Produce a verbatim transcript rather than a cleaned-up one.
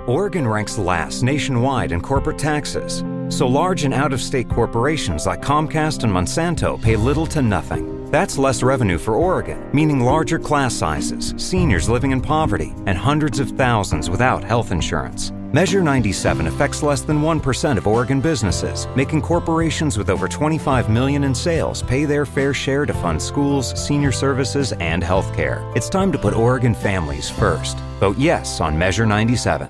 Oregon ranks last nationwide in corporate taxes, so large and out-of-state corporations like Comcast and Monsanto pay little to nothing. That's less revenue for Oregon, meaning larger class sizes, seniors living in poverty, and hundreds of thousands without health insurance. Measure ninety-seven affects less than one percent of Oregon businesses, making corporations with over twenty-five million dollars in sales pay their fair share to fund schools, senior services, and health care. It's time to put Oregon families first. Vote yes on Measure ninety-seven.